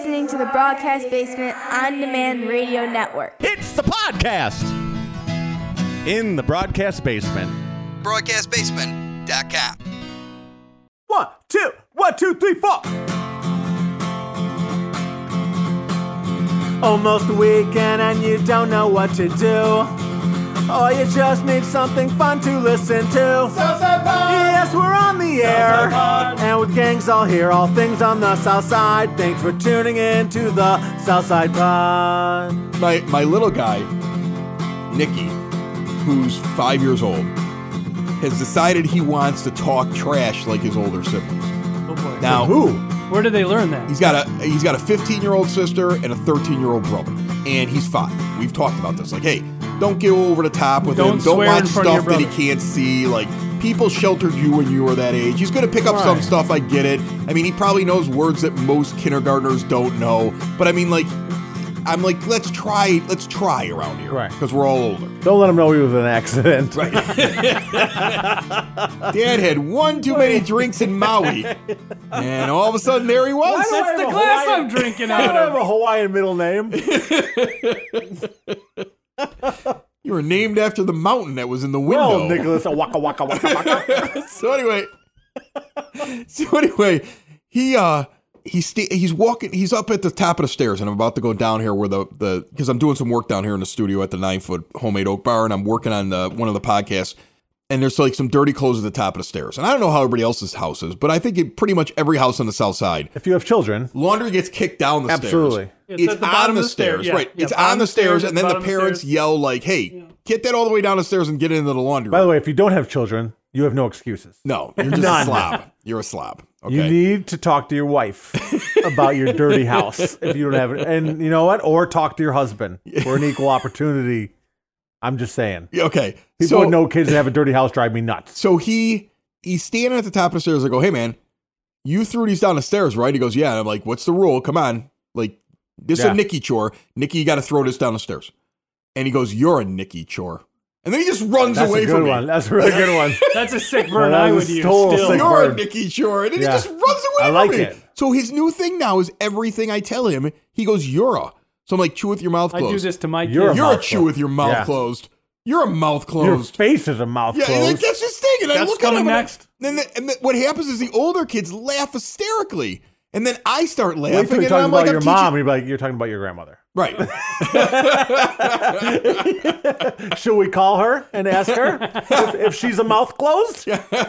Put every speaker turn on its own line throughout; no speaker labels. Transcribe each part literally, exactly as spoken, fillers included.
listening to the Broadcast Basement On Demand Radio Network.
It's the podcast in the Broadcast Basement.
broadcast basement dot com.
One, two, one, two, three, four. Almost a weekend and you don't know what to do. Or you just need something fun to listen to. Southside Pod! Yes, we're on the air. And with gangs all here, all things on the South Side. Thanks for tuning in to the Southside Pod.
My my little guy, Nicky, who's five years old, has decided he wants to talk trash like his older siblings.
Oh boy.
Now,
Who?
Where did they learn that?
He's got a he's got a fifteen-year-old sister and a thirteen-year-old brother, and he's five. We've talked about this. Like, hey, don't go over the top with
Don't
him. Don't
swear in
watch
front of your
stuff that he
brother.
can't see. Like, people sheltered you when you were that age. He's going to pick up some
Right.
stuff. I get it. I mean, he probably knows words that most kindergartners don't know. But I mean, like, I'm like, let's try. Let's try around here,
Right.
Because we're all older.
Don't let him know he was an accident.
Right. Dad had one too many drinks in Maui, and all of a sudden there he was.
Why do I
That's the
have a
glass
Hawaiian-
I'm drinking
I
out
don't have
of.
a Hawaiian middle name.
You were named after the mountain that was in the window.
Well, Nicholas, a waka waka waka waka.
so anyway, so anyway, he uh he's sta- he's walking. He's up at the top of the stairs, and I'm about to go down here where the the because I'm doing some work down here in the studio at the nine foot homemade oak bar, and I'm working on the one of the podcasts. And there's like some dirty clothes at the top of the stairs. And I don't know how everybody else's house is, but I think it, pretty much every house on the south side,
If you have children,
laundry gets kicked down the
absolutely.
stairs.
It's
It's,
at the
on
bottom
the,
of the stair-
stairs,
yeah,
right?
yeah,
It's
bottom
on the
of the stairs,
stairs,
at
and
the
then the
bottom of the
parents
stairs.
yell like, "Hey, get that all the way down the stairs and get it into the laundry
By
room."
the way, if you don't have children, you have no excuses.
No, you're just a
None.
slob. You're a slob. Okay.
You need to talk to your wife about your dirty house if you don't have it. And you know what? Or talk to your husband for an equal opportunity. I'm just saying.
okay.
People
So
with no kids that have a dirty house drive me nuts.
so he he's standing at the top of the stairs. I go, "Hey man, you threw these down the stairs, right?" He goes, "Yeah." And I'm like, "What's the rule? Come on, like this is
Yeah.
a Nicky chore. Nicky, you got to throw this down the stairs." And he goes, "You're a Nicky chore." And then he just runs
That's
away
a good
from me.
one. That's a really good one.
That's a sick burn
that
I
was
would use
total
still.
sick
You're
bird.
a Nicky Shore. And then
Yeah.
he just runs away
I
from
like
me.
it.
So his new thing now is everything I tell him, he goes, "You're a." So I'm like, chew with your mouth
I
closed.
do this to my
You're
kids.
You're a
mouth
chew
closed.
with your mouth
Yeah.
closed. You're a mouth
Your
closed.
face is a mouth
Yeah,
closed.
like, that's his thing. And I
That's
look at him
coming
and I-
next.
And, then, and then what happens is the older kids laugh hysterically. And then I start
Wait
laughing.
till you're
and
talking
I'm
about
like,
your
I'm teaching-
mom, and you're like, you're talking about your grandmother.
Right.
Should we call her and ask her if, if she's a mouth closed?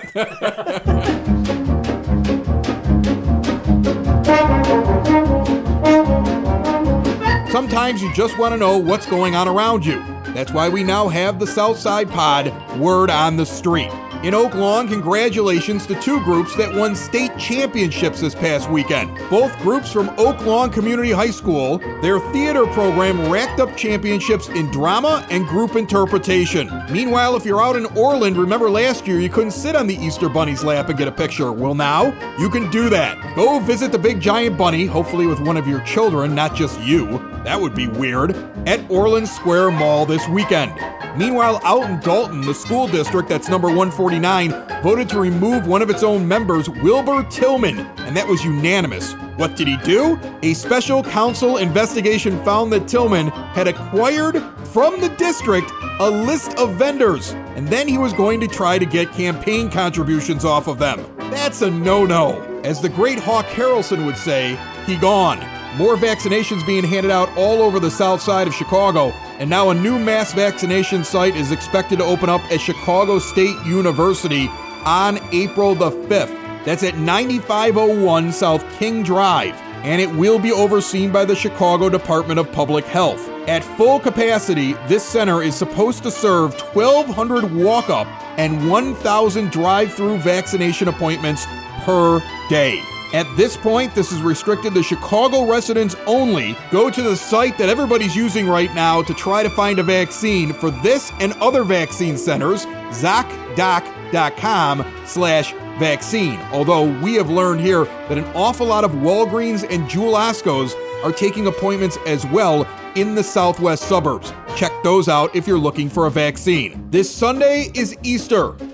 Sometimes you just want to know what's going on around you. That's why we now have the Southside Pod, Word on the Street. In Oak Lawn, congratulations to two groups that won state championships this past weekend. Both groups from Oak Lawn Community High School. Their theater program racked up championships in drama and group interpretation. Meanwhile, if you're out in Orland, remember last year you couldn't sit on the Easter Bunny's lap and get a picture. Well, now you can do that. Go visit the Big Giant Bunny, hopefully with one of your children, not just you. That would be weird. At Orland Square Mall this weekend. Meanwhile, out in Dalton, the school district that's number one forty-nine voted to remove one of its own members, Wilbur Tillman, and that was unanimous. What did he do? A special council investigation found that Tillman had acquired from the district a list of vendors, and then he was going to try to get campaign contributions off of them. That's a no-no. As the great Hawk Harrelson would say, he gone. More vaccinations being handed out all over the south side of Chicago, and now a new mass vaccination site is expected to open up at Chicago State University on April the fifth. That's at ninety-five oh one South King Drive, and it will be overseen by the Chicago Department of Public Health. At full capacity, this center is supposed to serve twelve hundred walk-up and one thousand drive-through vaccination appointments per day. At this point, this is restricted to Chicago residents only. Go to the site that everybody's using right now to try to find a vaccine for this and other vaccine centers, zocdoc.com slash vaccine. Although we have learned here that an awful lot of Walgreens and Jewel Oscos are taking appointments as well in the southwest suburbs. Check those out if you're looking for a vaccine. This Sunday is Easter.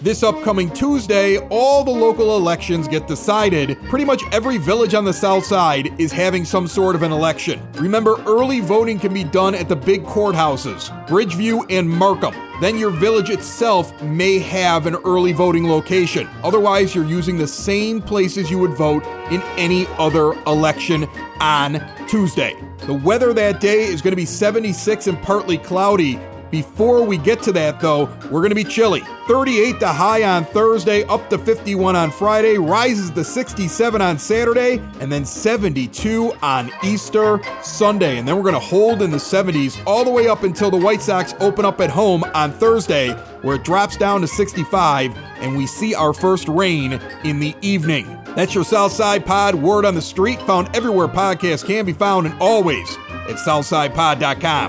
This upcoming Tuesday, all the local elections get decided. Pretty much every village on the south side is having some sort of an election. Remember, early voting can be done at the big courthouses, Bridgeview and Markham. Then your village itself may have an early voting location. Otherwise, you're using the same places you would vote in any other election on Tuesday. The weather that day is going to be seventy-six and partly cloudy. Before we get to that, though, we're going to be chilly. thirty-eight the high on Thursday, up to fifty-one on Friday, rises to sixty-seven on Saturday, and then seventy-two on Easter Sunday. And then we're going to hold in the seventies all the way up until the White Sox open up at home on Thursday, where it drops down to sixty-five, and we see our first rain in the evening. That's your Southside Pod Word on the Street, found everywhere podcasts can be found, and always at southside pod dot com.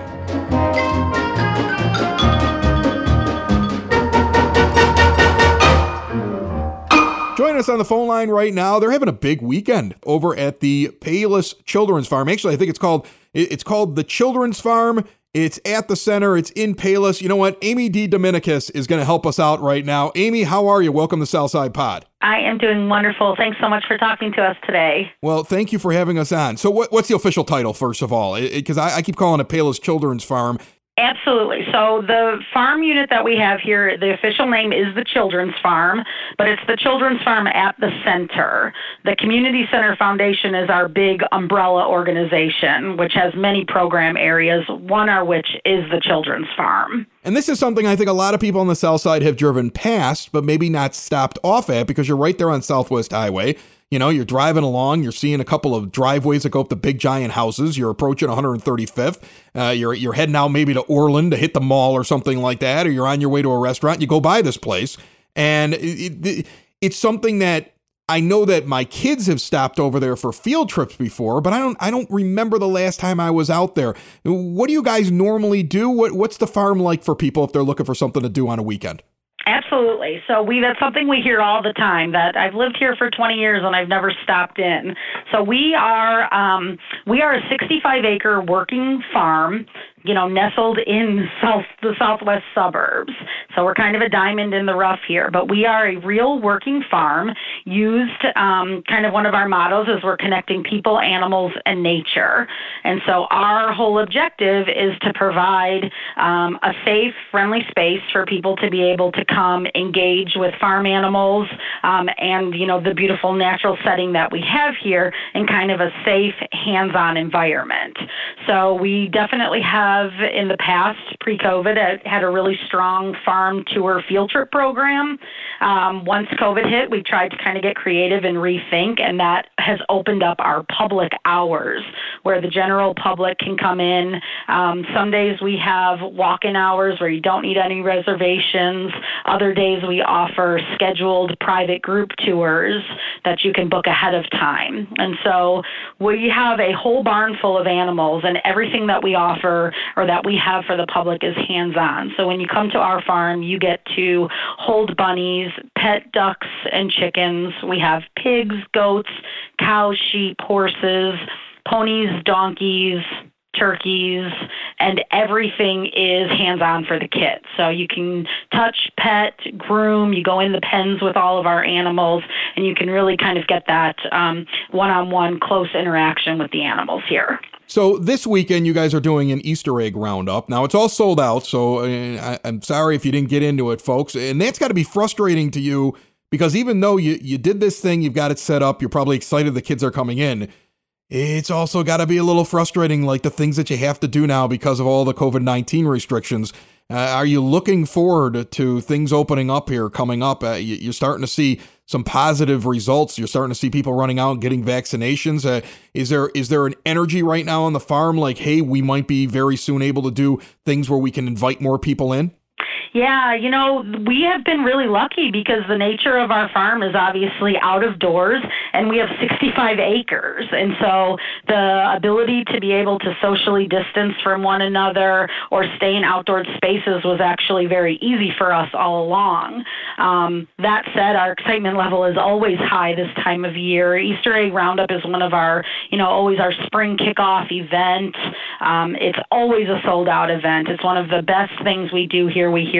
Join us on the phone line right now. They're having a big weekend over at the Payless Children's Farm. Actually, I think it's called it's called the Children's Farm. It's at the center. It's in Payless. You know what? Amy D. Dominicus is going to help us out right now. Amy, how are you? Welcome to Southside Pod.
I am doing wonderful. Thanks so much for talking to us today.
Well, thank you for having us on. So what, what's the official title, first of all? Because I, I keep calling it Payless Children's Farm.
Absolutely. So the farm unit that we have here, the official name is the Children's Farm, but it's the Children's Farm at the center. The Community Center Foundation is our big umbrella organization, which has many program areas, one of which is the Children's Farm.
And this is something I think a lot of people on the south side have driven past, but maybe not stopped off at, because you're right there on Southwest Highway. You know, you're driving along, you're seeing a couple of driveways that go up to big giant houses. You're approaching one hundred thirty-fifth. Uh, you're you're heading out maybe to Orland to hit the mall or something like that, or you're on your way to a restaurant. You go by this place, and it, it, it's something that I know that my kids have stopped over there for field trips before, but I don't I don't remember the last time I was out there. What do you guys normally do? What what's the farm like for people if they're looking for something to do on a weekend?
Absolutely. So we that's something we hear all the time, that I've lived here for twenty years and I've never stopped in. So we are um, we are a sixty-five acre working farm, you know, nestled in south the southwest suburbs. So we're kind of a diamond in the rough here, but we are a real working farm. Used um, kind of one of our mottos is we're connecting people, animals, and nature. And so our whole objective is to provide um, a safe, friendly space for people to be able to come engage with farm animals um, and, you know, the beautiful natural setting that we have here in kind of a safe, hands-on environment. So we definitely have, in the past, pre-COVID, had a really strong farm tour field trip program. Um, once COVID hit, we tried to kind of get creative and rethink, and that has opened up our public hours where the general public can come in. Um, some days we have walk-in hours where you don't need any reservations. Other days we offer scheduled private group tours that you can book ahead of time. And so we have a whole barn full of animals, and everything that we offer or that we have for the public is hands-on. So when you come to our farm, you get to hold bunnies, pet ducks and chickens. We have pigs, goats, cows, sheep, horses, ponies, donkeys, turkeys, and everything is hands-on for the kids. So you can touch, pet, groom, you go in the pens with all of our animals, and you can really kind of get that um, one-on-one close interaction with the animals here.
So this weekend, you guys are doing an Easter egg roundup. Now, it's all sold out, so uh, I, I'm sorry if you didn't get into it, folks. And that's got to be frustrating to you, because even though you, you did this thing, you've got it set up, you're probably excited the kids are coming in, it's also got to be a little frustrating, like the things that you have to do now because of all the COVID nineteen restrictions. Uh, are you looking forward to things opening up here coming up? Uh, you, you're starting to see some positive results. You're starting to see people running out and getting vaccinations. Uh, is there is there an energy right now on the farm like, hey, we might be very soon able to do things where we can invite more people in?
Yeah, you know, we have been really lucky because the nature of our farm is obviously out of doors, and we have sixty-five acres. And so the ability to be able to socially distance from one another or stay in outdoor spaces was actually very easy for us all along. Um, that said, our excitement level is always high this time of year. Easter Egg Roundup is one of our, you know, always our spring kickoff event. Um, it's always a sold-out event. It's one of the best things we do here. We hear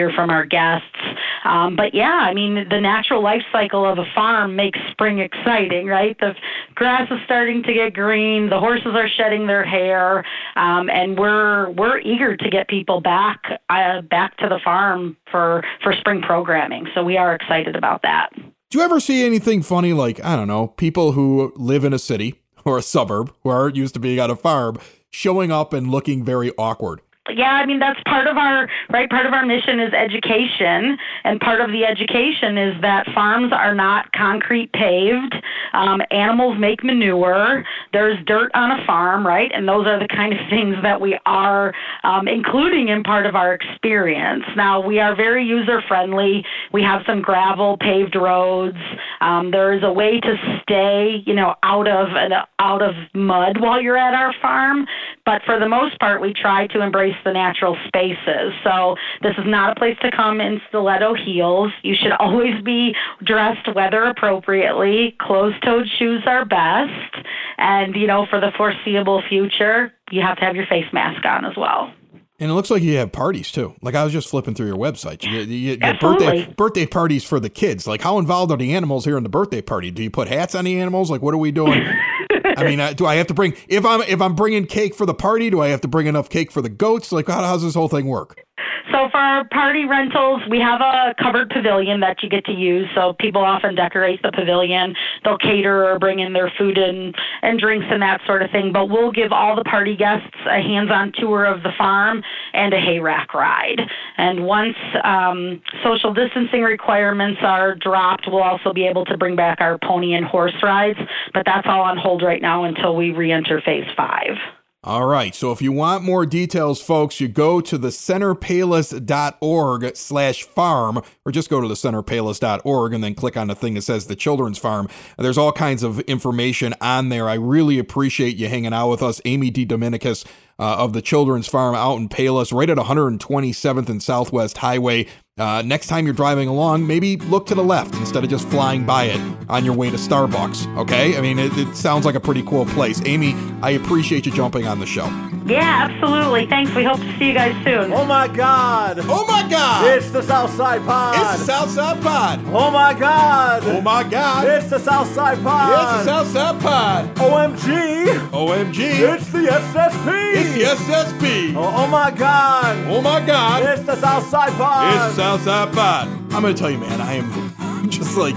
hear from our guests. Um, but yeah, I mean, the natural life cycle of a farm makes spring exciting, right? The grass is starting to get green, the horses are shedding their hair, um, and we're we're eager to get people back uh, back to the farm for for spring programming. So we are excited about that.
Do you ever see anything funny, like, I don't know, people who live in a city or a suburb who aren't used to being on a farm showing up and looking very awkward?
Yeah, I mean, that's part of our, right, part of our mission is education, and part of the education is that farms are not concrete paved. Um, animals make manure. There's dirt on a farm, right, and those are the kind of things that we are um, including in part of our experience. Now, we are very user-friendly. We have some gravel paved roads. Um, there is a way to stay, you know, out of, out of mud while you're at our farm, but for the most part, we try to embrace the natural spaces. So this is not a place to come in stiletto heels. You should always be dressed weather appropriately. Closed-toed shoes are best. And, you know, for the foreseeable future, you have to have your face mask on as well.
And it looks like you have parties too. Like, I was just flipping through your website. You, you, you get
Absolutely.
birthday birthday parties for the kids. Like, how involved are the animals here in the birthday party? Do you put hats on the animals? Like, what are we doing? I mean, uh, do I have to bring if I'm if I'm bringing cake for the party? Do I have to bring enough cake for the goats? Like, how how's this whole thing work?
So for our party rentals, we have a covered pavilion that you get to use. So people often decorate the pavilion. They'll cater or bring in their food and, and drinks and that sort of thing. But we'll give all the party guests a hands-on tour of the farm and a hay rack ride. And once um, social distancing requirements are dropped, we'll also be able to bring back our pony and horse rides. But that's all on hold right now until we re-enter phase five.
All right. So if you want more details, folks, you go to the center palos dot org slash farm, or just go to the center palos dot org and then click on the thing that says the Children's Farm. There's all kinds of information on there. I really appreciate you hanging out with us. Amy DeDominicus uh, of the Children's Farm out in Palos, right at one twenty-seventh and Southwest Highway. Uh, next time you're driving along, maybe look to the left instead of just flying by it on your way to Starbucks, okay? I mean, it, it sounds like a pretty cool place. Amy, I appreciate you jumping on the show.
Yeah, absolutely. Thanks. We hope to see you guys soon.
Oh my God!
Oh my God!
It's the Southside Pod!
It's the Southside Pod!
Oh my God!
Oh my God!
It's the Southside Pod!
It's the Southside Pod!
O M G!
O M G!
It's the S S P!
It's the S S P!
Oh, oh my God!
Oh my God!
It's the Southside Pod!
It's the Southside Pod! I'm gonna tell you, man, I am just like,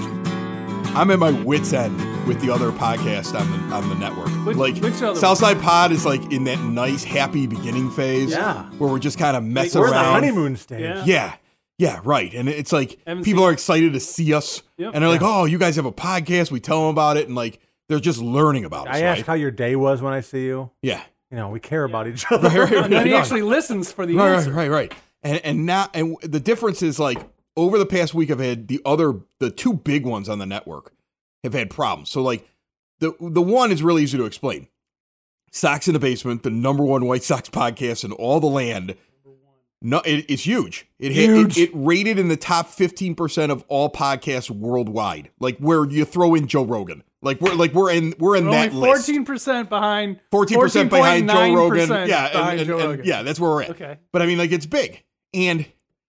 I'm at my wit's end with the other podcast on the on the network.
Which,
like
which other
Southside Pod is like in that nice, happy beginning phase.
Yeah.
Where we're just kind of messing
We're in the
around.
honeymoon stage.
Yeah.
Yeah. Yeah, right. And it's like
Haven't
people
seen
are
it.
excited to see us.
Yep.
And they're like,
Yeah.
oh, you guys have a podcast. We tell them about it. And like, they're just learning about us,
I ask
right?
how your day was when I see you.
Yeah.
You know, we care about each other.
Right, right,
And then he
right.
actually listens for the
Right,
answer.
right, right, right. And and now and the difference is like over the past week I've had the other the two big ones on the network have had problems. So like the the one is really easy to explain. Sox in the Basement, the number one White Sox podcast in all the land. No, it, it's huge. It, hit,
Huge.
it it rated in the top fifteen percent of all podcasts worldwide. Like where you throw in Joe Rogan. Like we're like we're in we're in
We're
that
only
list.
fourteen percent behind.
fourteen percent behind Joe Rogan.
fourteen point nine percent
Yeah, and,
behind
and-
Joe
and-
Rogan.
yeah, that's where we're at.
Okay.
But I mean, like, it's big. And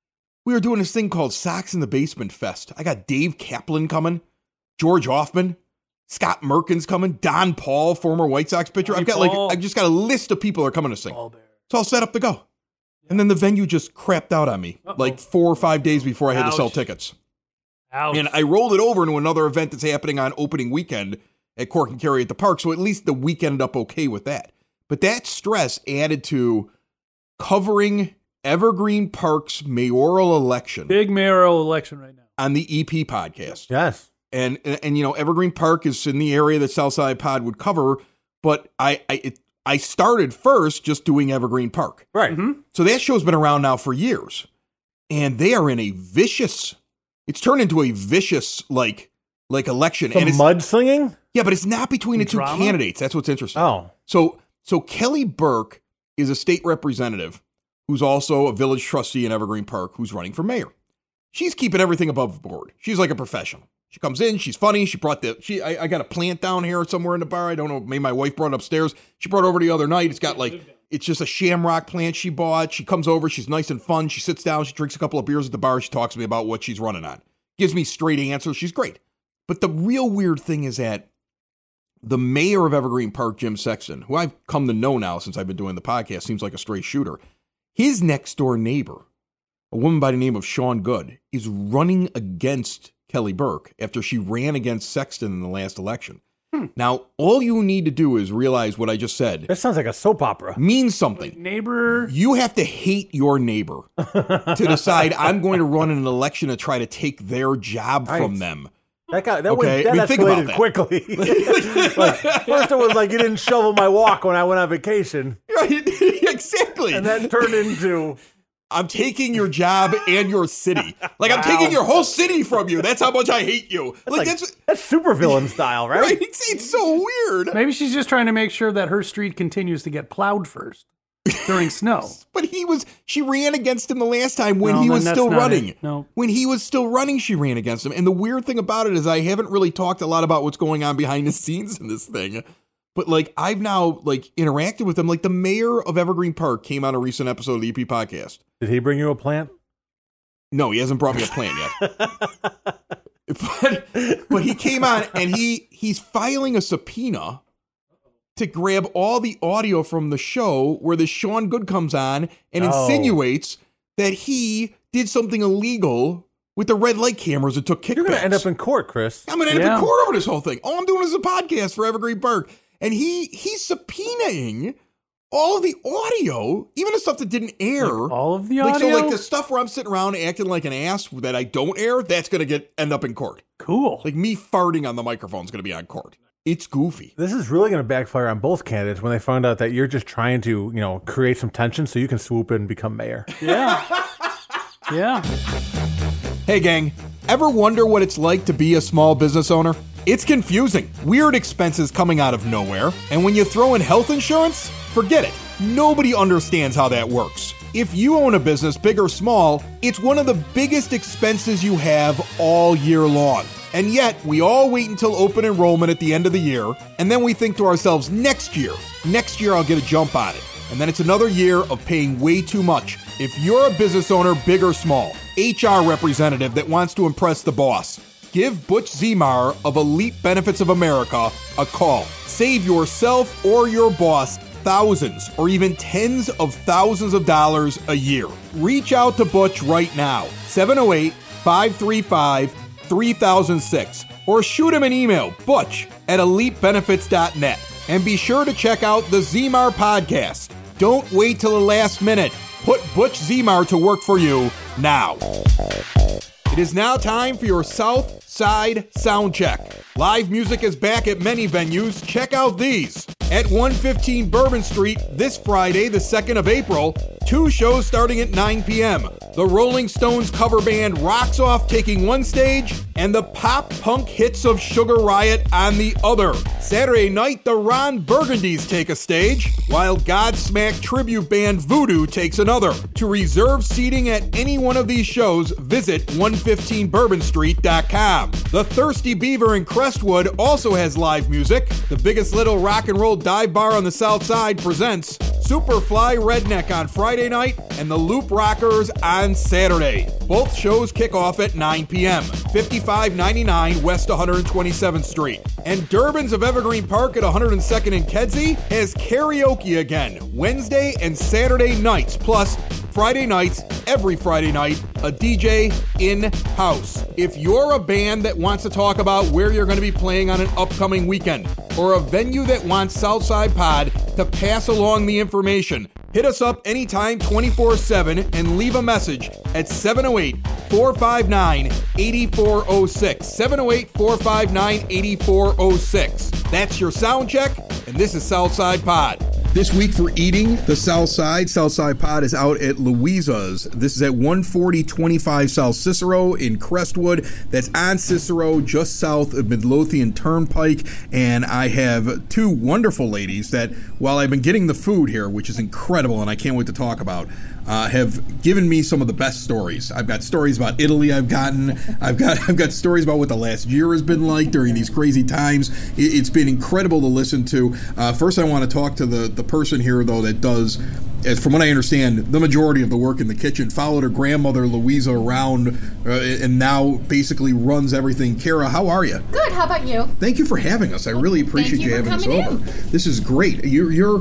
we were doing this thing called Sox in the Basement Fest. I got Dave Kaplan coming, George Hoffman, Scott Merkins coming, Don Paul, former White Sox pitcher.
Hey,
I've got
Paul.
like, I just got a list of people that are coming to sing.
All there.
It's all set up to go. And then the venue just crapped out on me
Uh-oh.
like four or five days before I had to sell
Ouch.
tickets.
Ouch.
And I rolled it over into another event that's happening on opening weekend at Cork and Kerry at the park. So at least the week ended up okay with that. But that stress added to covering Evergreen Park's mayoral election
Big mayoral election right now.
on the E P podcast.
Yes.
And, and, and, you know, Evergreen Park is in the area that Southside Pod would cover. But I, I, it, I started first just doing Evergreen Park.
Right.
Mm-hmm.
So that show's been around now for years. And they are in a vicious, it's turned into a vicious, like, like election.
Some
and it's,
mudslinging?
yeah, but it's not between the two
Drama?
candidates. That's what's interesting.
Oh.
So, so Kelly Burke is a state representative who's also a village trustee in Evergreen Park who's running for mayor. She's keeping everything above board. She's like a professional. She comes in, she's funny. She brought the, she, I, I got a plant down here somewhere in the bar. I don't know. Maybe my wife brought it upstairs. She brought it over the other night. It's got like, It's just a shamrock plant she bought. She comes over. She's nice and fun. She sits down. She drinks a couple of beers at the bar. She talks to me about what she's running on. Gives me straight answers. She's great. But the real weird thing is that the mayor of Evergreen Park, Jim Sexton, who I've come to know now since I've been doing the podcast, seems like a straight shooter. His next door neighbor, a woman by the name of Sean Good, is running against Kelly Burke after she ran against Sexton in the last election. Hmm. Now, all you need to do is realize what I just said.
That sounds like a soap opera.
Means something.
Neighbor.
You have to hate your neighbor to decide I'm going to run an election to try to take their job
Right.
from them.
That got that,
Okay,
went, that
I mean, think about
escalated
that.
quickly. Like, first it was like you didn't shovel my walk when I went on vacation,
Right? Exactly.
and then turned into
I'm taking your job and your city. Like, I'm taking your whole city from you. That's how much I hate you.
that's
Like,
like,
that's
that's supervillain style, right?
right. It's, it's so weird.
Maybe she's just trying to make sure that her street continues to get plowed first during snow.
But he was, she ran against him the last time when
No,
he
then
was
that's
still
not
running.
it. No.
When he was still running, she ran against him. And the weird thing about it is I haven't really talked a lot about what's going on behind the scenes in this thing. But like, I've now like interacted with him. Like the mayor of Evergreen Park came on a recent episode of the E P podcast.
Did he bring you a plant?
No, he hasn't brought me a plant yet. but but he came on and he he's filing a subpoena to grab all the audio from the show where the Sean Good comes on and
Oh.
insinuates that he did something illegal with the red light cameras and took kickbacks.
You're gonna end up in court, Chris.
I'm gonna end up
Yeah.
in court over this whole thing. All I'm doing is a podcast for Evergreen Park. And he he's subpoenaing all the audio, even the stuff that didn't air.
All of the
Like,
audio.
so like the stuff where I'm sitting around acting like an ass that I don't air, that's gonna get end up in court.
Cool.
Like me farting on the microphone is gonna be on court. It's goofy.
This is really going to backfire on both candidates when they find out that you're just trying to, you know, create some tension so you can swoop in and become mayor.
Yeah. Yeah.
Hey gang, ever wonder what it's like to be a small business owner? It's confusing. Weird expenses coming out of nowhere. And when you throw in health insurance, forget it. Nobody understands how that works. If you own a business, big or small, it's one of the biggest expenses you have all year long. And yet, we all wait until open enrollment at the end of the year, and then we think to ourselves, next year, next year I'll get a jump on it. And then it's another year of paying way too much. If you're a business owner, big or small, H R representative that wants to impress the boss, give Butch Zemar of Elite Benefits of America a call. Save yourself or your boss thousands or even tens of thousands of dollars a year. Reach out to Butch right now, seven oh eight, five three five, three thousand six, or shoot him an email, butch at elite benefits dot net. And be sure to check out the Zemar podcast. Don't wait till the last minute. Put Butch Zemar to work for you now. It is now time for your South Side Sound Check. Live music is back at many venues. Check out these. At one fifteen Bourbon Street this Friday, the second of April, two shows starting at nine p.m. The Rolling Stones cover band Rocks Off taking one stage, and the pop punk hits of Sugar Riot on the other. Saturday night, the Ron Burgundies take a stage, while Godsmack tribute band Voodoo takes another. To reserve seating at any one of these shows, visit one fifteen bourbon street dot com. The Thirsty Beaver in Crestwood also has live music. The Biggest Little Rock and Roll Dive Bar on the South Side presents Superfly Redneck on Friday night and the Loop Rockers on Saturday. Both shows kick off at nine p.m. fifty-five ninety-nine West one hundred twenty-seventh Street. And Durbin's of Evergreen Park at one hundred second and Kedzie has karaoke again, Wednesday and Saturday nights, plus Friday nights, every Friday night, a D J in-house. If you're a band that wants to talk about where you're going to be playing on an upcoming weekend, or a venue that wants Southside Pod to pass along the information, hit us up anytime twenty-four seven and leave a message at seven oh eight, four five nine, eight four oh six. seven oh eight, four five nine, eight four oh six. That's your sound check, and this is Southside Pod. This week for eating the South Side, Southside Pod is out at Louisa's. This is at one forty twenty-five South Cicero in Crestwood. That's on Cicero, just south of Midlothian Turnpike. And I have two wonderful ladies that, while I've been getting the food here, which is incredible and I can't wait to talk about, Uh, have given me some of the best stories. I've got stories about Italy I've gotten. I've got I've got stories about what the last year has been like during these crazy times. It, it's been incredible to listen to. Uh, first, I want to talk to the the person here, though, that does, as from what I understand, the majority of the work in the kitchen, followed her grandmother, Louisa, around, uh, and now basically runs everything. Kara, how are you?
Good. How about you?
Thank you for having us. I really appreciate
you
you
for
having us
coming
over.
in.
This is great. You're, you're,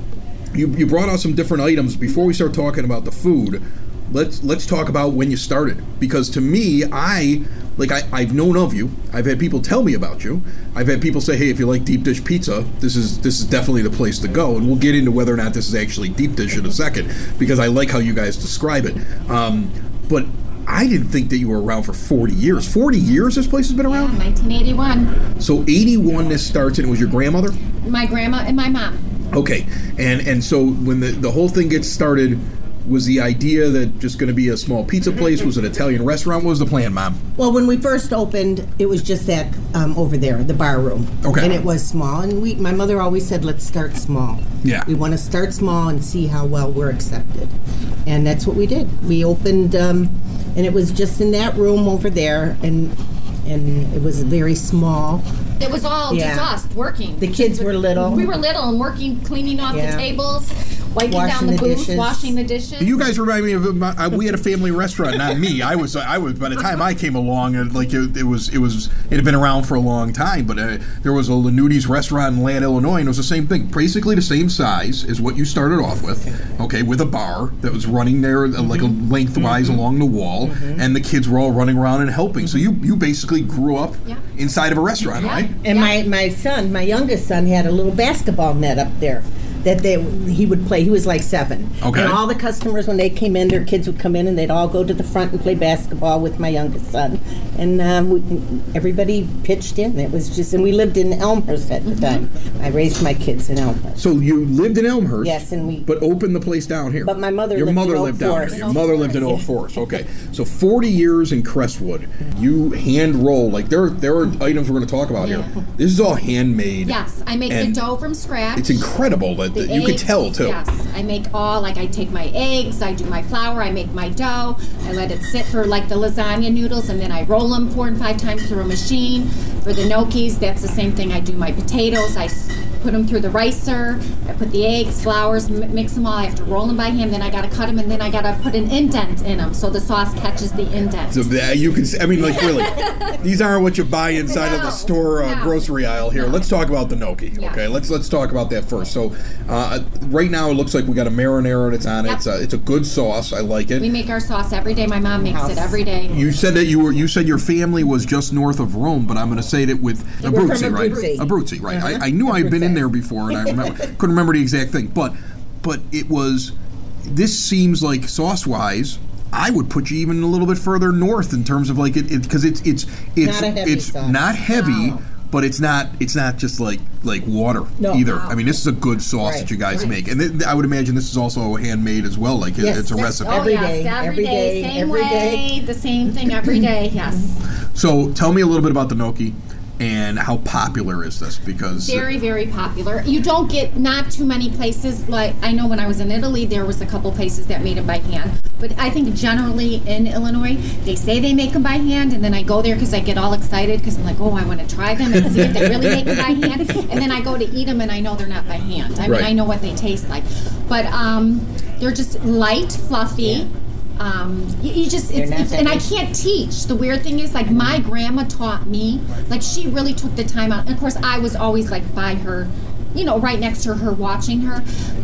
you you brought out some different items. Before we start talking about the food, let's let's talk about when you started. Because to me, I like I, I've known of you. I've had people tell me about you. I've had people say, hey, if you like deep dish pizza, this is this is definitely the place to go. And we'll get into whether or not this is actually deep dish in a second, because I like how you guys describe it. Um, but I didn't think that you were around for forty years. forty years this place has been around?
Yeah, nineteen eighty-one.
So eighty-one this starts, and it was your grandmother?
My grandma and my mom.
Okay, and and so when the, the whole thing gets started, was the idea that just going to be a small pizza place? Was it an Italian restaurant? What was the plan, Mom?
Well, when we first opened, it was just that um, over there, the bar room.
Okay.
And it was small, and we, my mother always said, let's start small.
Yeah.
We want to start small and see how well we're accepted. And that's what we did. We opened, um, and it was just in that room over there, and and it was very small.
It was all
Yeah.
just us working.
The kids were little.
We were little and working, cleaning off
Yeah.
the tables, wiping
Washing
down the,
the
booths,
dishes.
washing the dishes.
You guys remind me of my, I, we had a family restaurant, not me. I was I was by the time I came along, it, like it, it was it was it had been around for a long time. But uh, there was a Lanuti's restaurant in Ladd, Illinois, and it was the same thing, basically the same size as what you started off with. Okay, with a bar that was running there uh, like a lengthwise
Mm-hmm.
along the wall, and the kids were all running around and helping. So you you basically grew up
Yeah.
inside of a restaurant,
Yeah.
right?
And my, my son, my youngest son, had a little basketball net up there that they he would play. He was like seven.
Okay.
And all the customers, when they came in, their kids would come in and they'd all go to the front and play basketball with my youngest son. And um, we, everybody pitched in. It was just, and we lived in Elmhurst at the time. I raised my kids in Elmhurst.
So you lived in Elmhurst,
Yes, and we-
but opened the place down here.
But my mother
Your
lived
mother
in Oak
lived down
Forest.
here. Your mother lived in Oak Forest. Okay, so forty years in Crestwood. You hand roll like there. There are items we're going to talk about
Yeah.
here. This is all handmade.
Yes, I make
And
the dough from scratch.
It's incredible that,
The
that you can
eggs,
tell too.
Yes, I make all, like I take my eggs, I do my flour, I make my dough, I let it sit for like the lasagna noodles, and then I roll them four and five times through a machine. For the gnocchis, that's the same thing. I do my potatoes, I s- put them through the ricer, I put the eggs, flours, m- mix them all. I have to roll them by hand, then I gotta cut them, and then I gotta put an indent in them so the sauce catches the indent.
So that you can. s- I mean, like really, these aren't what you buy inside of the
No,
store uh,
no.
grocery aisle here.
No.
Let's talk about the gnocchi.
Yeah.
Okay, let's let's talk about that first. So uh, right now it looks like we got a marinara that's on it.
Yep.
It's a, it's a good sauce. I like it.
We make our sauce every day. My mom makes it every day.
You said that you were. You said your family was just north of Rome, but I'm going to say that with
We're from
Abruzzi, right?
Abruzzi.
Abruzzi, right?
Uh-huh.
I, I knew I'd been in
Abruzzi.
there before, and I remember, couldn't remember the exact thing, but but it was. This seems like sauce wise. I would put you even a little bit further north in terms of like it because it's it's it's
Not a heavy
it's
sauce.
not heavy.
No.
But it's not it's not just like like water
No.
either.
No.
I mean, this is a good sauce
Right.
that you guys make, and th- I would imagine this is also handmade as well. Like it-
Yes.
it's a
Yes.
recipe.
Oh
Every
yes,
day,
every
every
day,
day,
same
every
way,
day.
the same thing every day. Yes.
So tell me a little bit about the gnocchi and how popular is this? Because
Very, very popular. You don't get not too many places. Like I know when I was in Italy, there was a couple places that made them by hand. But I think generally in Illinois, they say they make them by hand, and then I go there because I get all excited because I'm like, oh, I want to try them and see if they really make them by hand. And then I go to eat them, and I know they're not by hand. I mean,
Right.
I know what they taste like, but um, they're just light, fluffy. Um, you, you just it's,
not
it's and I
heavy.
can't teach. The weird thing is, like my grandma taught me. Like she really took the time out. And of course, I was always like by her, you know, right next to her, watching her.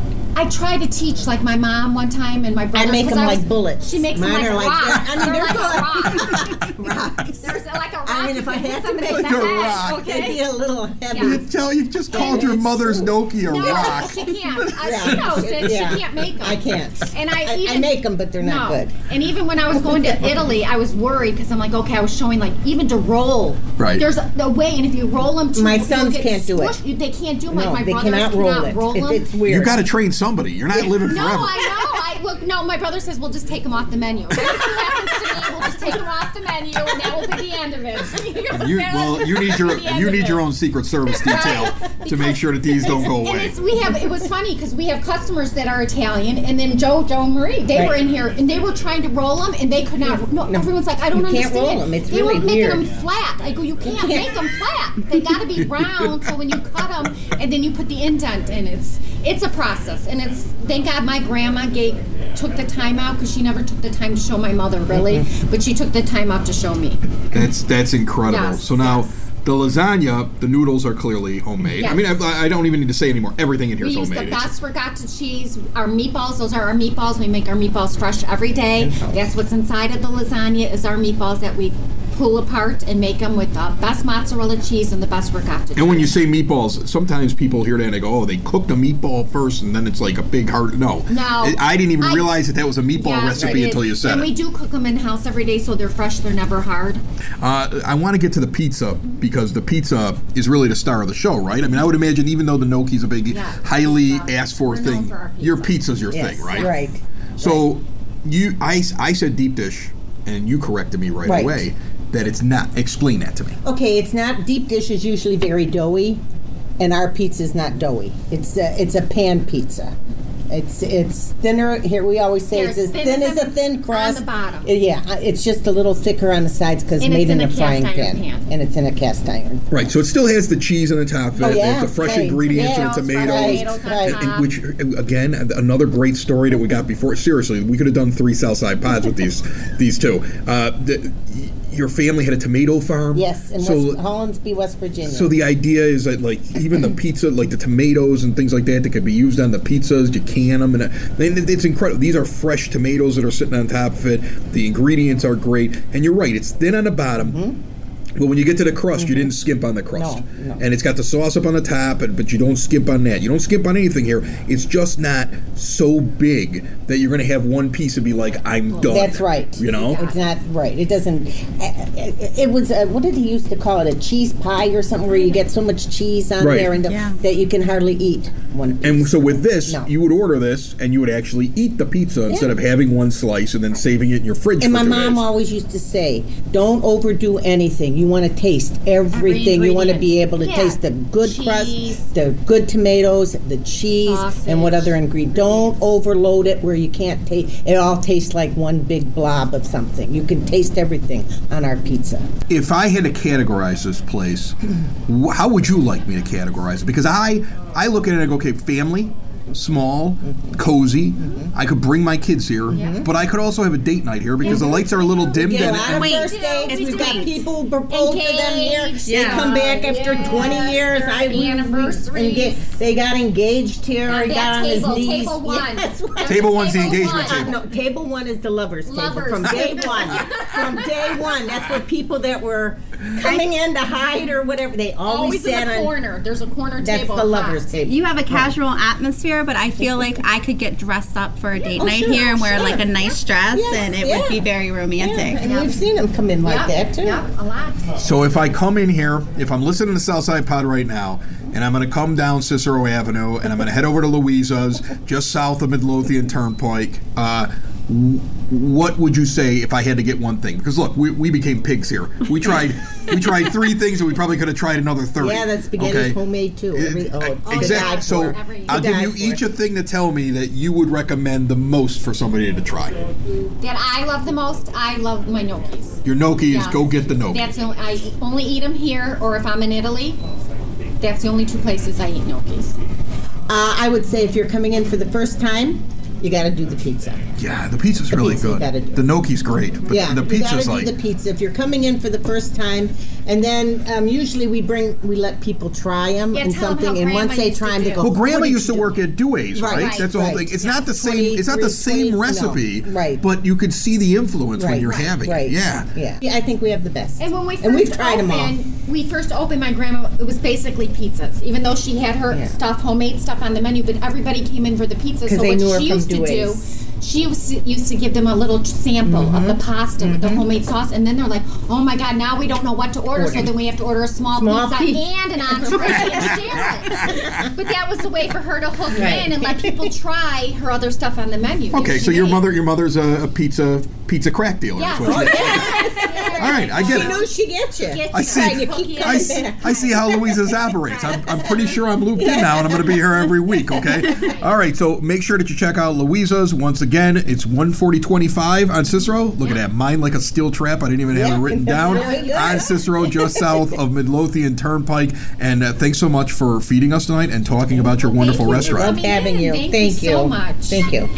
I tried to teach like my mom one time and my brother.
make 'em like bullets.
She makes them
Mine
like
are like
rocks.
that. I mean,
They're
they're
like
good.
a rock.
Rocks.
There's like a rock.
I mean, if I
you can
had
hit
to
somebody
make
in the
a
head,
rock.
They'd be
Okay.
a little heavy.
Yeah.
you tell you just called your mother's gnocchi a
No,
rock.
she can't. Uh,
Yeah.
She knows it.
Yeah.
She can't make them.
I can't.
And I,
I,
even
I make them, but they're not
no.
good.
And even when I was going to Italy, I was worried because I'm like, okay, I was showing like even to roll.
Right.
There's a, a way, and if you roll them, too,
My
you'll
sons
get
can't do it.
squished. You- They can't do them.
No,
like my
they
brothers
cannot roll it.
roll
It-
them.
It's weird.
You got to train somebody. You're not living
No,
forever.
I know. I look. No, my brother says we'll just take them off the menu. If anything happens to me, we'll just take them off the menu, and that will be the end of it.
You, well, you need your you need your own Secret Service detail to make sure that these don't go
And
away.
it's, we have. It was funny because we have customers that are Italian, and then Joe, Joe and Marie, they were
Right.
in here, and they were trying to roll them, and they could not. No,
No.
everyone's like, I don't
You can't
understand.
roll 'em. It's
they
really
were making
weird.
them flat. I go, you can't,
can't.
make them flat. They got to be round. So when you cut them, and then you put the indent in, it's it's a process, and it's thank God my grandma gave took the time out because she never took the time to show my mother really, mm-hmm. but she took the time out to show me.
That's that's incredible.
Yes,
so now.
Yes.
The lasagna, the noodles are clearly homemade.
Yes.
I mean, I, I don't even need to say anymore. Everything in here
we
is
use
homemade.
the best ricotta cheese. Our meatballs, those are our meatballs. We make our meatballs fresh every day. That's what's inside of the lasagna is our meatballs that we pull apart and make them with the best mozzarella cheese and the best ricotta cheese.
And when you say meatballs, sometimes people hear that and they go, oh, they cooked a meatball first and then it's like a big hard... No.
No.
I, I didn't even
I,
realize that that was a meatball
yes,
recipe until you said
and
it.
And we do cook them in-house every day so they're fresh, they're never hard.
Uh, I want to get to the pizza because the pizza is really the star of the show, right? I mean, I would imagine even though the gnocchi's a big,
yeah.
highly asked for
We're
thing,
for pizza.
your pizza's your
yes,
thing, right?
Right.
So you, I, I said deep dish and you corrected me right,
right.
away. That it's not. Explain that to me.
Okay, it's not. Deep dish is usually very doughy, and our pizza is not doughy. It's a, it's a pan pizza. It's it's thinner. Here we always say
Here,
it's as thin, thin as a thin crust.
On the bottom.
Yeah, it's just a little thicker on the sides because it's made in, in a, a frying pan. pan, and it's in a cast iron.
Right. So it still has the cheese on the top of it.
Oh, yeah,
There's the fresh
right.
ingredients
yeah,
and the tomatoes.
Right, right.
And, and which again, another great story that we got before. Seriously, we could have done three Southside pods with these these two. Uh, the, Your family had a tomato farm?
Yes, in
so,
West, Hollandsby, West Virginia.
So the idea is that, like, even the pizza, like the tomatoes and things like that, that could be used on the pizzas. You can them, and it's incredible. These are fresh tomatoes that are sitting on top of it. The ingredients are great, and you're right. It's thin on the bottom. Mm-hmm. But when you get to the crust, mm-hmm. you didn't skimp on the crust.
No, no. And
it's got the sauce up on the top, but you don't skimp on that. You don't skimp on anything here. It's just not so big that you're going to have one piece and be like, I'm done.
That's right.
You know?
It's not right. It doesn't... It, it was, a, what did he used to call it? A cheese pie or something where you get so much cheese on
right.
there and
yeah.
that you can hardly eat one piece.
And so with this,
no.
you would order this and you would actually eat the pizza yeah. instead of having one slice and then saving it in your fridge
and
for
my
two
mom
days.
always used to say, don't overdo anything. You want to taste everything.
Every
you want to be able to
yeah.
taste the good
cheese.
crust, the good tomatoes, the cheese,
Sausage.
and what other ingredient. Don't overload it where you can't taste. It all tastes like one big blob of something. You can taste everything on our pizza.
If I had to categorize this place, wh- how would you like me to categorize it? Because I, I look at it and I go, okay, family, small, mm-hmm. cozy. Mm-hmm. I could bring my kids here, mm-hmm. but I could also have a date night here because yeah. the lights are a little dimmed.
Yeah,
and,
a lot
and
of
Wait,
first dates.
it's
We've got
sweet.
people who propose to them here.
Engaged.
They
Yeah.
come back after
Yes.
twenty years. I we- we-
Anniversaries.
enga- They got engaged here.
On
He
that
got on his
table,
knees.
table one.
Yes, right.
Table one's the
Table
engagement
one.
table.
No, table one is the lovers' table.
Lovers
From day
table.
one. From day one. That's where people that were coming in to hide or whatever, they always,
Always
sat
in the
on.
corner. There's a corner
That's
table.
the lovers'
hot.
table.
You have a casual atmosphere, but I feel like I could get dressed up for a date
Oh,
night
sure,
here and wear
sure.
like a nice dress,
Yes,
and it
yeah.
would be very
Yeah,
romantic.
and we've seen them come in like
Yep,
that too.
Yep, a lot.
So if I come in here, if I'm listening to Southside Pod right now, and I'm going to come down Cicero Avenue, and I'm going to head over to Louisa's, just south of Midlothian Turnpike, uh, w- what would you say if I had to get one thing? Because look, we, we became pigs here. We tried we tried three things, and we probably could have tried another thirty.
Yeah, that spaghetti's
okay?
homemade too. Every, oh, it's to
exactly.
die
So
for.
Every-
I'll
To
give
die
you
for.
each a thing to tell me that you would recommend the most for somebody to try.
That I love the most, I love my gnocchis.
Your gnocchi
Yes.
is go get the gnocchi.
That's the only, I only eat them here, or if I'm in Italy, that's the only two places I eat gnocchis.
Uh, I would say if you're coming in for the first time, you got to do the pizza.
Yeah, the pizza's
The
really
pizza you
good.
gotta do.
The gnocchi's great. But
Yeah,
the
you
pizza's
gotta
like
do the pizza if you're coming in for the first time, and then um, usually we bring we let people try them
Yeah,
and
tell 'em
something,
how
and once
Grandma
they
used
try
to
them, they
do.
go.
Well, Grandma
"What did
used to
you
work
do?"
at Dewey's, right?
Right,
That's the whole
right.
thing. It's
Yeah.
not the same.
twenty,
It's not the same
twenty,
recipe,
no, right.
but you could see the influence when
Right,
you're
right,
having
right.
it. Yeah.
yeah, yeah. I think we have the best.
And when we first
and we've tried them all.
opened, we first opened, my grandma, it was basically pizzas. Even though she had her
Yeah.
stuff, homemade stuff on the menu, but everybody came in for the pizza.
'Cause
So
they
what
knew her
she
from
used to do,
Dewey's.
she used to, used to give them a little sample
Mm-hmm.
of the pasta with the homemade sauce, and then they're like, "Oh my God, now we don't know what to order."
Order.
So then we have to order a small,
Small
pizza
pizza.
and an entree and share it. But that was the way for her to hook
Right.
in and let people try her other stuff on the menu.
Okay,
She
so your
made.
mother, your mother's a, a pizza pizza crack dealer.
Yes.
That's what she-
Yes.
All right, I get
She
it.
knows she gets you.
Gets
I
you.
see.
Right, you keep
Cookie
I
coming
see,
back.
I see how Louisa's operates. I'm, I'm pretty sure I'm looped in now, and I'm going to be here every week, okay? All right, so make sure that you check out Louisa's. Once again, again, it's one forty twenty-five on Cicero. Look at that. Mine like a steel trap. I didn't even have
Yeah.
it written down. On Cicero, just south of Midlothian Turnpike. And uh, thanks so much for feeding us tonight and talking about your wonderful
Thank you for
restaurant.
Love having you.
Thank,
Thank
you
you
so much.
Thank you.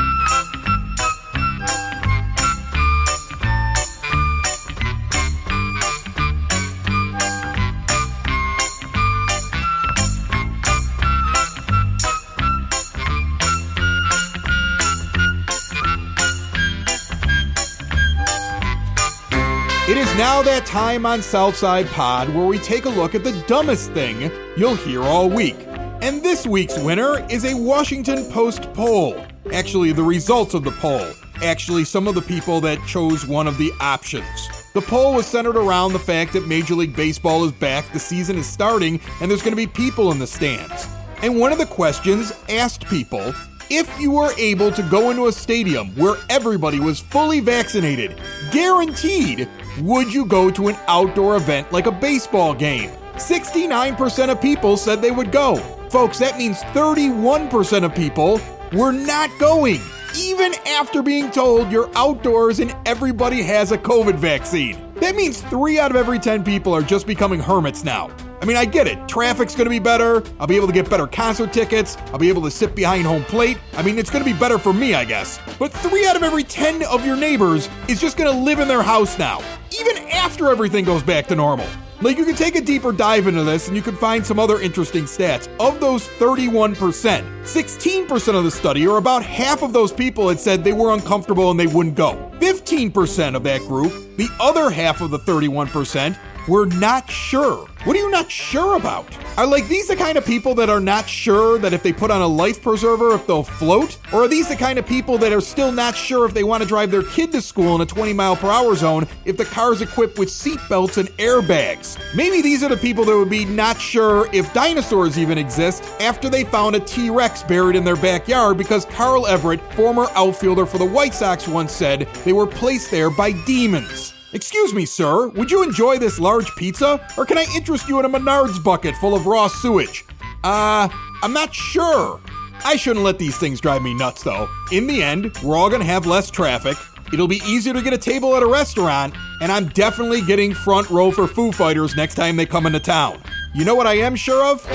It is now that time on Southside Pod where we take a look at the dumbest thing you'll hear all week. And this week's winner is a Washington Post poll. Actually, the results of the poll. Actually, some of the people that chose one of the options. The poll was centered around the fact that Major League Baseball is back, the season is starting, and there's going to be people in the stands. And one of the questions asked people, if you were able to go into a stadium where everybody was fully vaccinated, guaranteed, would you go to an outdoor event like a baseball game? sixty-nine percent of people said they would go. Folks, that means thirty-one percent of people were not going, even after being told you're outdoors and everybody has a COVID vaccine. That means three out of every ten people are just becoming hermits now. I mean, I get it. Traffic's going to be better. I'll be able to get better concert tickets. I'll be able to sit behind home plate. I mean, it's going to be better for me, I guess. But three out of every ten of your neighbors is just going to live in their house now, even after everything goes back to normal. Like, you can take a deeper dive into this and you can find some other interesting stats. Of those thirty-one percent, sixteen percent of the study, or about half of those people, had said they were uncomfortable and they wouldn't go. fifteen percent of that group, the other half of the thirty-one percent, were not sure. What are you not sure about? Are like these the kind of people that are not sure that if they put on a life preserver, if they'll float? Or are these the kind of people that are still not sure if they want to drive their kid to school in a twenty mile per hour zone if the car's equipped with seat belts and airbags? Maybe these are the people that would be not sure if dinosaurs even exist after they found a T-Rex buried in their backyard because Carl Everett, former outfielder for the White Sox, once said they were placed there by demons. Excuse me, sir, would you enjoy this large pizza? Or can I interest you in a Menards bucket full of raw sewage? Uh, I'm not sure. I shouldn't let these things drive me nuts, though. In the end, we're all gonna have less traffic. It'll be easier to get a table at a restaurant, and I'm definitely getting front row for Foo Fighters next time they come into town. You know what I am sure of?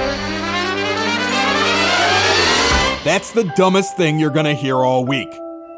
That's the dumbest thing you're gonna hear all week.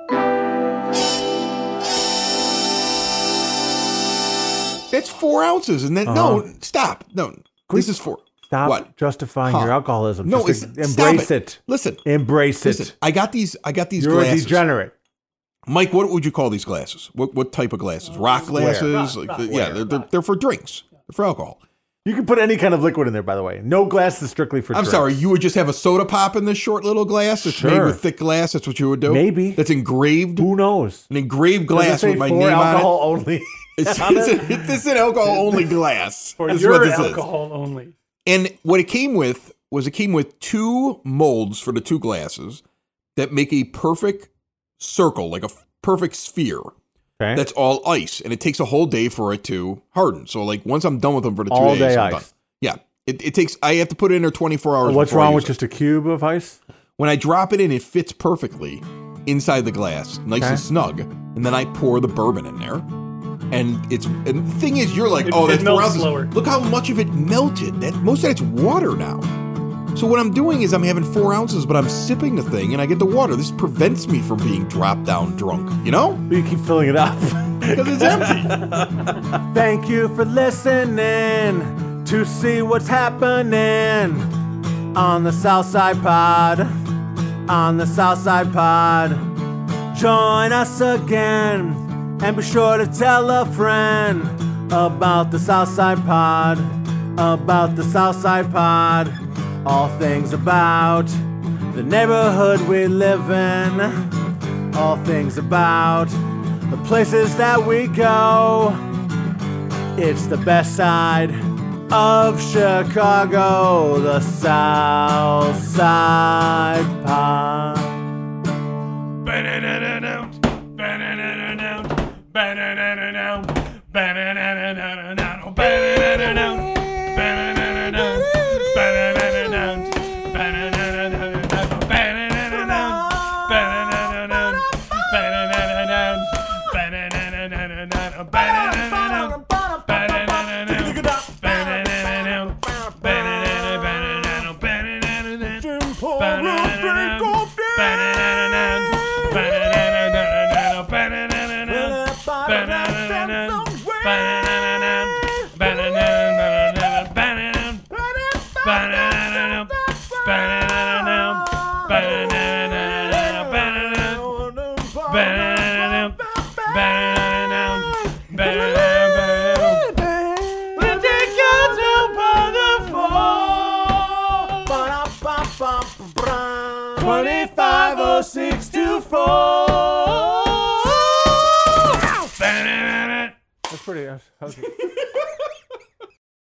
That's four ounces, and then uh-huh. no, stop, no. This is four.
Stop
what?
justifying huh. your alcoholism.
No,
Just
it's,
embrace
it.
it.
Listen,
embrace
listen,
it.
I got these. I got these
You're
glasses.
You're a degenerate,
Mike. What would you call these glasses? What what type of glasses? Rock glasses?
Rock,
like,
rock,
yeah, they're, they're they're for drinks. They're for alcohol.
You can put any kind of liquid in there, by the way. No glass is strictly for
I'm
drinks.
sorry, you would just have a soda pop in this short little glass? It's
sure.
made with thick glass? That's what you would do?
Maybe.
That's engraved?
Who knows?
An engraved glass with my
for
name
alcohol
on it?
Only.
It's, it's, a, it's an alcohol-only glass.
For
That's
your
what this
alcohol
is.
only.
And what it came with was it came with two molds for the two glasses that make a perfect circle, like a f- perfect sphere.
Okay.
That's all ice, and it takes a whole day for it to harden. So, like, once I'm done with them for the two
all
days,
day
I'm
ice.
done. Yeah, it, it takes. I have to put it in there twenty-four hours.
What's
before I
wrong
use
with
it.
just a cube of ice?
When I drop it in, it fits perfectly inside the glass, nice
Okay.
and snug, and then I pour the bourbon in there. And it's and the thing is, you're like,
It-
oh,
it
that's four
melts
ounces.
slower.
Look how much of it melted. That most of that's water now. So what I'm doing is I'm having four ounces, but I'm sipping the thing, and I get the water. This prevents me from being drop down drunk. You know?
But you keep filling it up.
Because it's empty.
Thank you for listening to see what's happening on the Southside Pod. On the Southside Pod. Join us again and be sure to tell a friend about the Southside Pod. About the Southside Pod. All things about the neighborhood we live in. All things about the places that we go. It's the best side of Chicago, the South Side Pod. twenty-five oh six two four. That's pretty. Okay.